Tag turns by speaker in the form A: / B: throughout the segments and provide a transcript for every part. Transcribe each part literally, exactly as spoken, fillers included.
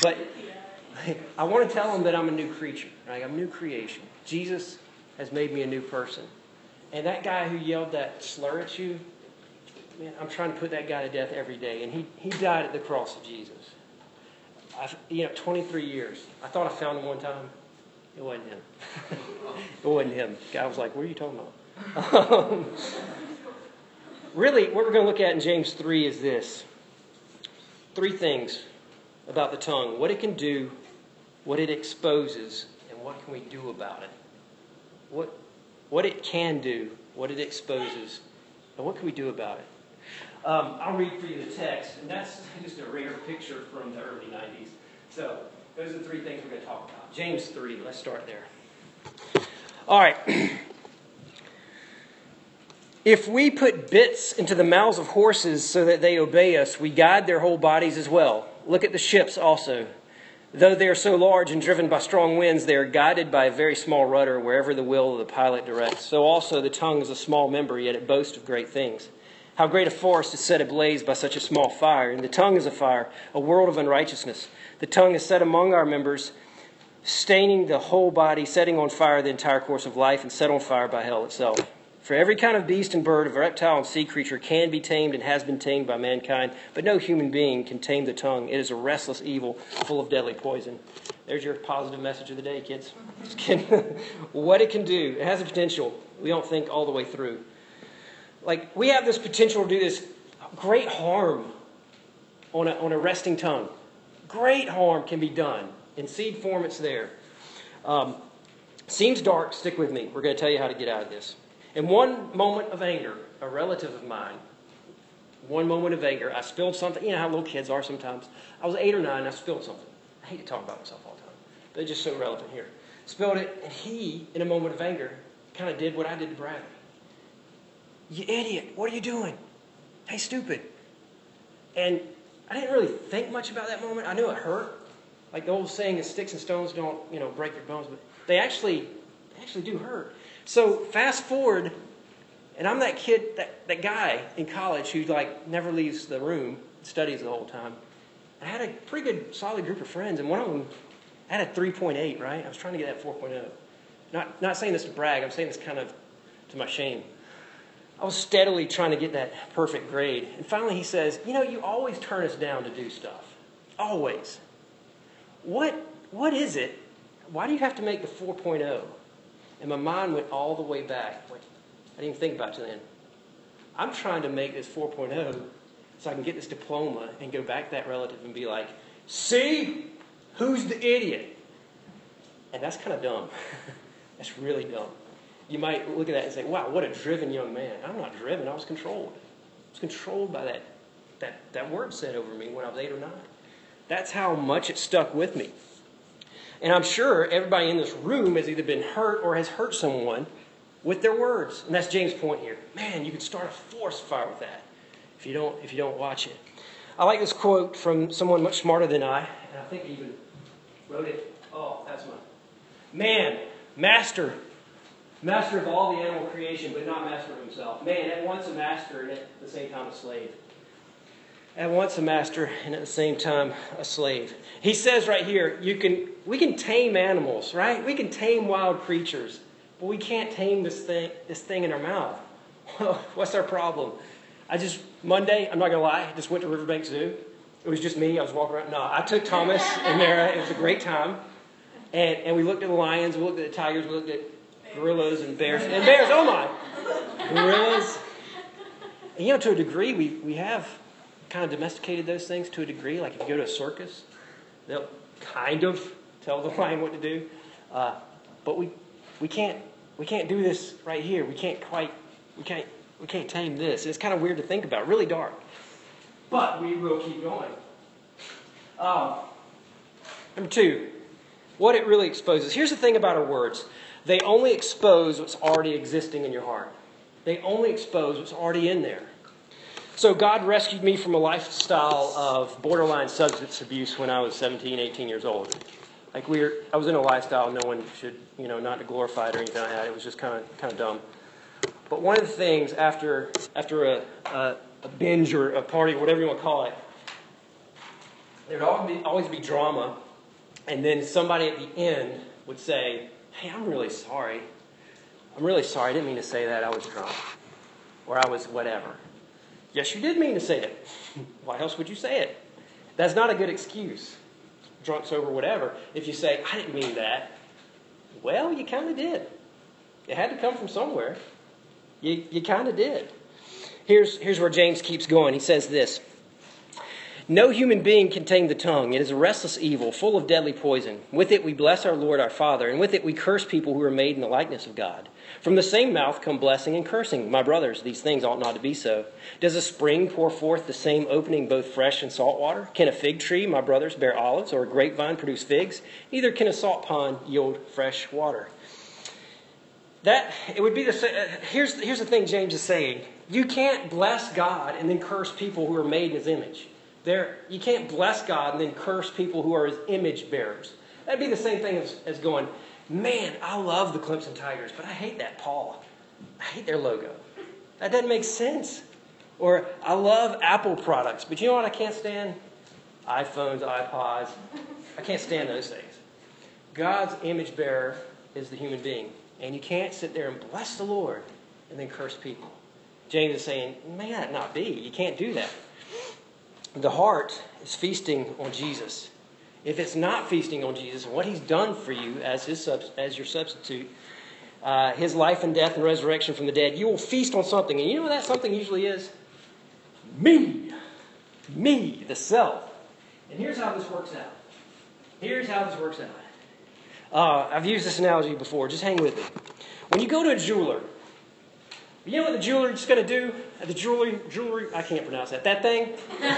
A: But I want to tell them that I'm a new creature. Right? I'm a new creation. Jesus has made me a new person. And that guy who yelled that slur at you, man, I'm trying to put that guy to death every day. And he, he died at the cross of Jesus. I, you know, twenty-three years. I thought I found him one time. It wasn't him. It wasn't him. The guy was like, what are you talking about? Um, really, what we're going to look at in James three is this. Three things about the tongue. What it can do, what it exposes, and what can we do about it. What, what it can do, what it exposes, and what can we do about it. Um, I'll read for you the text, and that's just a rare picture from the early nineties. So, those are the three things we're going to talk about. James three, let's start there. All right. If we put bits into the mouths of horses so that they obey us, we guide their whole bodies as well. Look at the ships also. Though they are so large and driven by strong winds, they are guided by a very small rudder wherever the will of the pilot directs. So also the tongue is a small member, yet it boasts of great things. How great a forest is set ablaze by such a small fire. And the tongue is a fire, a world of unrighteousness. The tongue is set among our members, staining the whole body, setting on fire the entire course of life, and set on fire by hell itself. For every kind of beast and bird, reptile and sea creature can be tamed and has been tamed by mankind, but no human being can tame the tongue. It is a restless evil, full of deadly poison. There's your positive message of the day, kids. Just kidding. What it can do, it has a potential. We don't think all the way through. Like, we have this potential to do this great harm on a, on a resting tongue. Great harm can be done. In seed form, it's there. Um, seems dark. Stick with me. We're going to tell you how to get out of this. In one moment of anger, a relative of mine, one moment of anger, I spilled something. You know how little kids are sometimes. I was eight or nine, and I spilled something. I hate to talk about myself all the time, but it's just so relevant here. Spilled it, and he, in a moment of anger, kind of did what I did to Bradley. You idiot, what are you doing? Hey, stupid. And I didn't really think much about that moment. I knew it hurt. Like the old saying is sticks and stones don't, you know, break your bones, but they actually, they actually do hurt. So fast forward, and I'm that kid, that, that guy in college who like never leaves the room, studies the whole time. I had a pretty good, solid group of friends, and one of them, I had a three point eight, right? I was trying to get that four point oh. Not, not saying this to brag, I'm saying this kind of to my shame. I was steadily trying to get that perfect grade. And finally he says, you know, you always turn us down to do stuff. Always. What, what is it? Why do you have to make the four point oh? And my mind went all the way back. Wait, I didn't even think about it then. I'm trying to make this four point oh so I can get this diploma and go back to that relative and be like, see? Who's the idiot? And that's kind of dumb. That's really dumb. You might look at that and say, wow, what a driven young man. I'm not driven. I was controlled. I was controlled by that, that, that word said over me when I was eight or nine. That's how much it stuck with me. And I'm sure everybody in this room has either been hurt or has hurt someone with their words. And that's James' point here. Man, you could start a forest fire with that if you don't, if you don't watch it. I like this quote from someone much smarter than I, and I think he even wrote it. Oh, that's my man, master, master of all the animal creation, but not master of himself. Man, at once a master and at the same time a slave. At once a master and at the same time a slave. He says right here, you can we can tame animals, right? We can tame wild creatures, but we can't tame this thing this thing in our mouth. What's our problem? I just Monday, I'm not gonna lie, I just went to Riverbank Zoo. It was just me. I was walking around. No, I took Thomas and Mara. It was a great time, and and we looked at the lions, we looked at the tigers, we looked at gorillas and bears and bears. Oh my, gorillas. And you know, to a degree, we we have kind of domesticated those things to a degree. Like if you go to a circus, they'll kind of tell the lion what to do. Uh, but we we can't we can't do this right here. We can't quite we can't we can't tame this. It's kind of weird to think about. Really dark. But we will keep going. Um, number two, what it really exposes. Here's the thing about our words. They only expose what's already existing in your heart. They only expose what's already in there. So God rescued me from a lifestyle of borderline substance abuse when I was seventeen, eighteen years old. Like we were, I was in a lifestyle no one should, you know, not to glorify it or anything like that. It was just kind of kind of dumb. But one of the things after after a, a, a binge or a party, whatever you want to call it, There would always be, always be drama, and then somebody at the end would say, hey, I'm really sorry. I'm really sorry. I didn't mean to say that. I was drunk. Or I was whatever. Yes, you did mean to say it. Why else would you say it? That's not a good excuse. Drunk, sober, whatever. If you say, I didn't mean that. Well, you kind of did. It had to come from somewhere. You, you kind of did. Here's, here's where James keeps going. He says this. No human being can tame the tongue. It is a restless evil, full of deadly poison. With it we bless our Lord our Father, and with it we curse people who are made in the likeness of God. From the same mouth come blessing and cursing. My brothers, these things ought not to be so. Does a spring pour forth the same opening, both fresh and salt water? Can a fig tree, my brothers, bear olives, or a grapevine produce figs? Neither can a salt pond yield fresh water. That, it would be the uh, here's, here's the thing James is saying. You can't bless God and then curse people who are made in his image. There, you can't bless God and then curse people who are his image bearers. That'd be the same thing as, as going, man, I love the Clemson Tigers, but I hate that Paul. I hate their logo. That doesn't make sense. Or, I love Apple products, but you know what I can't stand? iPhones, iPods. I can't stand those things. God's image bearer is the human being. And you can't sit there and bless the Lord and then curse people. James is saying, may that not be. You can't do that. The heart is feasting on Jesus. If it's not feasting on Jesus and what he's done for you as his as your substitute, uh, his life and death and resurrection from the dead, you will feast on something. And you know what that something usually is? Me. Me, the self. And here's how this works out. Here's how this works out. Uh, I've used this analogy before. Just hang with me. When you go to a jeweler, you know what the jeweler is going to do? The jewelry, jewelry, I can't pronounce that. That thing?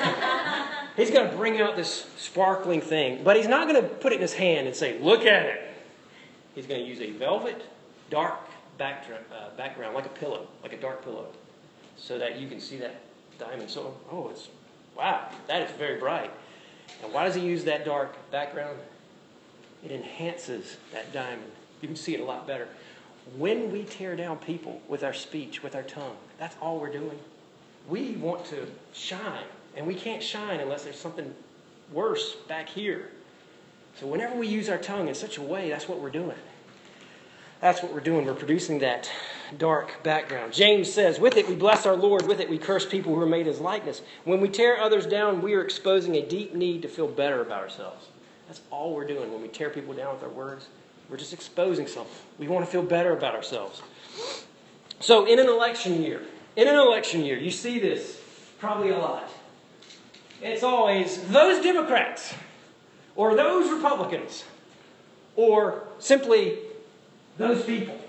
A: He's going to bring out this sparkling thing. But he's not going to put it in his hand and say, look at it. He's going to use a velvet, dark background, uh, background, like a pillow, like a dark pillow, so that you can see that diamond. So, oh, it's, wow, that is very bright. And why does he use that dark background? It enhances that diamond. You can see it a lot better. When we tear down people with our speech, with our tongue, that's all we're doing. We want to shine, and we can't shine unless there's something worse back here. So whenever we use our tongue in such a way, that's what we're doing. That's what we're doing. We're producing that dark background. James says, with it we bless our Lord, with it we curse people who are made in his likeness. When we tear others down, we are exposing a deep need to feel better about ourselves. That's all we're doing when we tear people down with our words. We're just exposing something. We want to feel better about ourselves. So in an election year, in an election year, you see this probably a lot. It's always those Democrats or those Republicans or simply those people.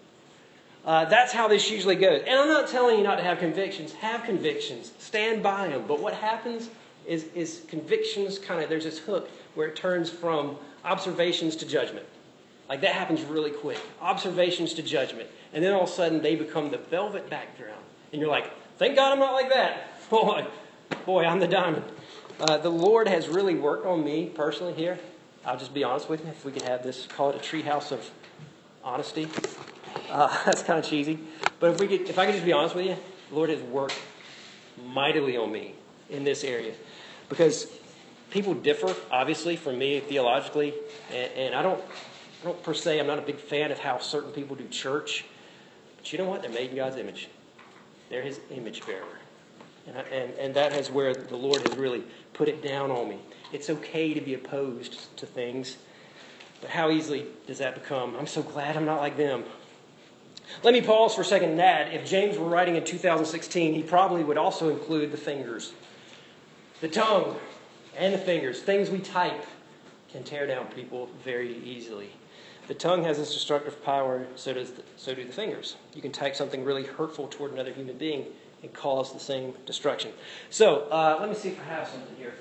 A: Uh, that's how this usually goes. And I'm not telling you not to have convictions. Have convictions. Stand by them. But what happens is, is convictions kind of, there's this hook where it turns from observations to judgment. Like that happens really quick. Observations to judgment. And then all of a sudden they become the velvet background. And you're like, thank God I'm not like that. Boy, boy, I'm the diamond. Uh, the Lord has really worked on me personally here. I'll just be honest with you. If we could have this, call it a treehouse of honesty. Uh, that's kind of cheesy. But if we could, if I could just be honest with you, the Lord has worked mightily on me in this area. Because people differ, obviously, from me theologically. And, and I don't... I don't per se, I'm not a big fan of how certain people do church. But you know what? They're made in God's image. They're his image bearer. And, I, and, and that is where the Lord has really put it down on me. It's okay to be opposed to things. But how easily does that become? I'm so glad I'm not like them. Let me pause for a second and add, if James were writing in two thousand sixteen, he probably would also include the fingers. The tongue and the fingers. Things we type can tear down people very easily. The tongue has this destructive power, so does the, so do the fingers. You can type something really hurtful toward another human being and cause the same destruction. So, uh, let me see if I have something here.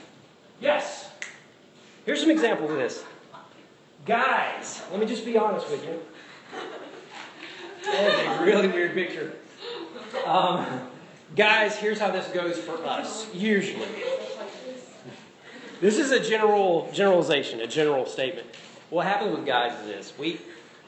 A: Yes! Here's some examples of this. Guys, let me just be honest with you. That is a really weird picture. Um, guys, here's how this goes for us, usually. This is a general generalization, a general statement. What happens with guys is this. We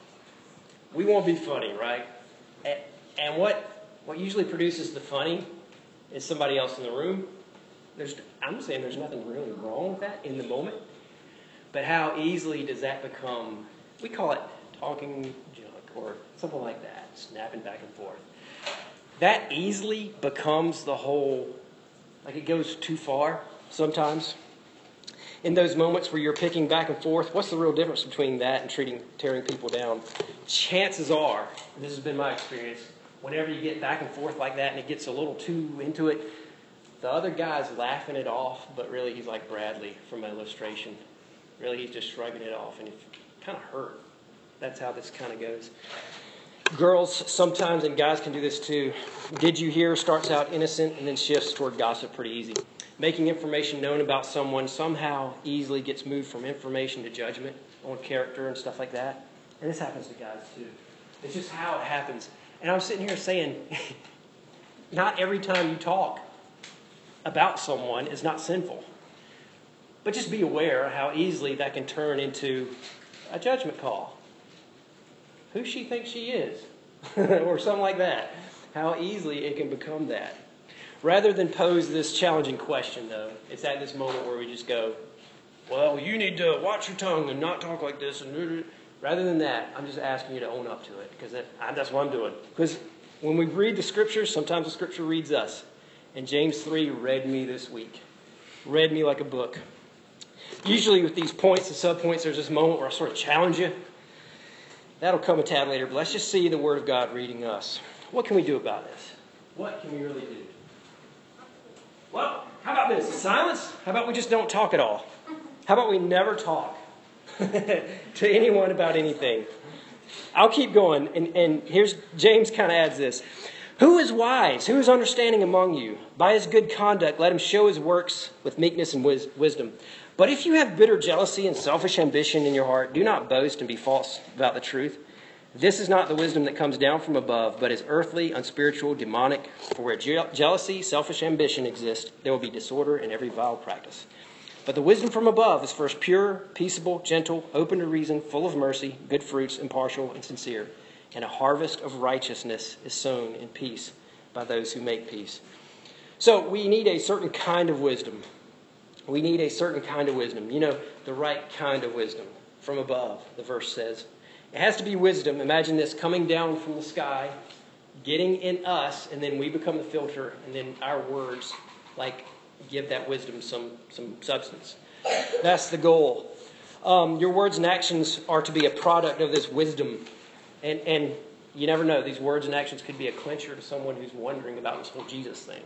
A: we want to be funny, right? And, and what, what usually produces the funny is somebody else in the room There's, I'm saying there's nothing really wrong with that in the moment. But how easily does that become, we call it talking junk or something like that, snapping back and forth. That easily becomes the whole, like it goes too far sometimes. In those moments where you're picking back and forth, what's the real difference between that and treating, tearing people down? Chances are, and this has been my experience, whenever you get back and forth like that and it gets a little too into it, the other guy's laughing it off, but really he's like Bradley from illustration. Really, he's just shrugging it off, and it's kind of hurt. That's how this kind of goes. Girls sometimes, and guys can do this too, did you hear starts out innocent and then shifts toward gossip pretty easy. Making information known about someone somehow easily gets moved from information to judgment on character and stuff like that. And this happens to guys too. It's just how it happens. And I'm sitting here saying, not every time you talk about someone is not sinful. But just be aware how easily that can turn into a judgment call. Who she thinks she is. Or something like that. How easily it can become that. Rather than pose this challenging question, though, it's at this moment where we just go, well, you need to watch your tongue and not talk like this. And rather than that, I'm just asking you to own up to it, because that, that's what I'm doing. Because when we read the Scriptures, sometimes the Scripture reads us. And James three read me this week. Read me like a book. Usually with these points and subpoints, there's this moment where I sort of challenge you. That'll come a tad later, but let's just see the Word of God reading us. What can we do about this? What can we really do? Well, how about this? Silence? How about we just don't talk at all? How about we never talk to anyone about anything? I'll keep going. And, and here's, James kind of adds this. Who is wise? Who is understanding among you? By his good conduct, let him show his works with meekness and wis- wisdom. But if you have bitter jealousy and selfish ambition in your heart, do not boast and be false about the truth. This is not the wisdom that comes down from above, but is earthly, unspiritual, demonic. For where je- jealousy, selfish ambition exist, there will be disorder in every vile practice. But the wisdom from above is first pure, peaceable, gentle, open to reason, full of mercy, good fruits, impartial, and sincere. And a harvest of righteousness is sown in peace by those who make peace. So we need a certain kind of wisdom. We need a certain kind of wisdom. You know, the right kind of wisdom from above, the verse says. It has to be wisdom. Imagine this coming down from the sky, getting in us, and then we become the filter, and then our words, like, give that wisdom some, some substance. That's the goal. Um, your words and actions are to be a product of this wisdom. And, and you never know. These words and actions could be a clincher to someone who's wondering about this whole Jesus thing.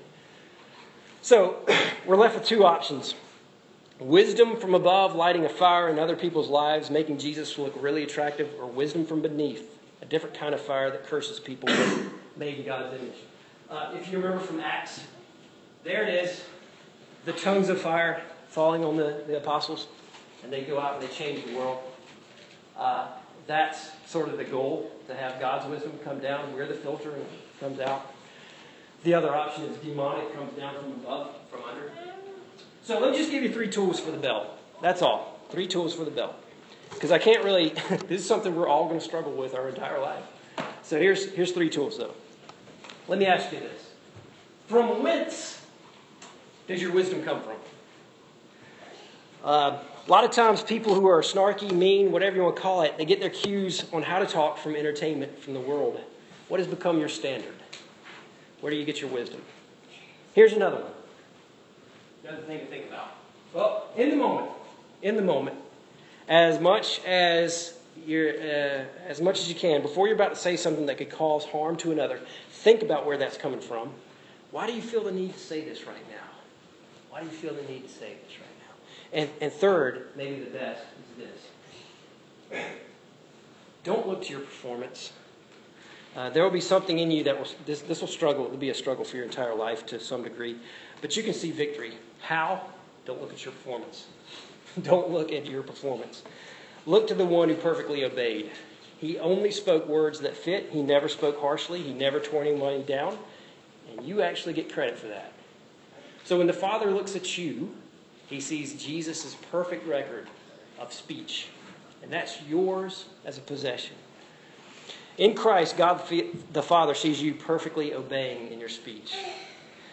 A: So, we're left with two options. Wisdom from above, lighting a fire in other people's lives, making Jesus look really attractive, or wisdom from beneath, a different kind of fire that curses people made in God's image. Uh, if you remember from Acts, there it is, the tongues of fire falling on the, the apostles, and they go out and they change the world. Uh, that's sort of the goal, to have God's wisdom come down. We're the filter and it comes out. The other option is demonic, comes down from above, from under. So let me just give you three tools for the belt. That's all. Three tools for the belt. Because I can't really, this is something we're all going to struggle with our entire life. So here's, here's three tools though. Let me ask you this. From whence does your wisdom come from? Uh, a lot of times people who are snarky, mean, whatever you want to call it, they get their cues on how to talk from entertainment, from the world. What has become your standard? Where do you get your wisdom? Here's another one. Another thing to think about. Well, in the moment, in the moment, as much as you're, uh, as much as you can, before you're about to say something that could cause harm to another, think about where that's coming from. Why do you feel the need to say this right now? Why do you feel the need to say this right now? And, and third, maybe the best, is this. Don't look to your performance. Uh, there will be something in you that will, this, this will struggle, it will be a struggle for your entire life to some degree. But you can see victory. How? Don't look at your performance. Don't look at your performance. Look to the one who perfectly obeyed. He only spoke words that fit. He never spoke harshly. He never tore anybody down. And you actually get credit for that. So when the Father looks at you, he sees Jesus' perfect record of speech. And that's yours as a possession. In Christ, God the Father sees you perfectly obeying in your speech.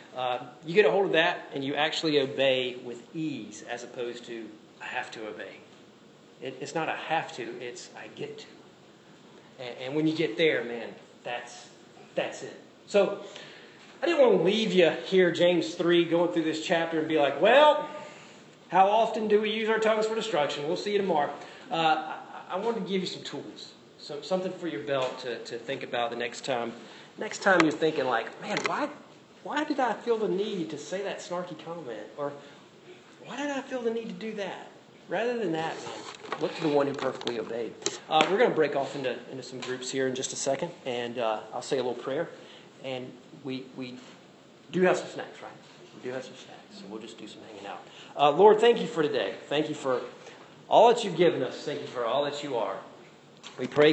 A: Uh, you get a hold of that, and you actually obey with ease as opposed to, I have to obey. It, it's not a have to, it's I get to. And, and when you get there, man, that's that's it. So I didn't want to leave you here, James three, going through this chapter and be like, well, how often do we use our tongues for destruction? We'll see you tomorrow. Uh, I, I wanted to give you some tools, so something for your belt to, to think about the next time. Next time you're thinking like, man, why, why did I feel the need to say that snarky comment? Or why did I feel the need to do that? Rather than that, man, look to the one who perfectly obeyed. Uh, we're going to break off into, into some groups here in just a second, and uh, I'll say a little prayer. And we we do have some snacks, right? We do have some snacks, so we'll just do some hanging out. Uh, Lord, thank you for today. Thank you for all that you've given us. Thank you for all that you are. We pray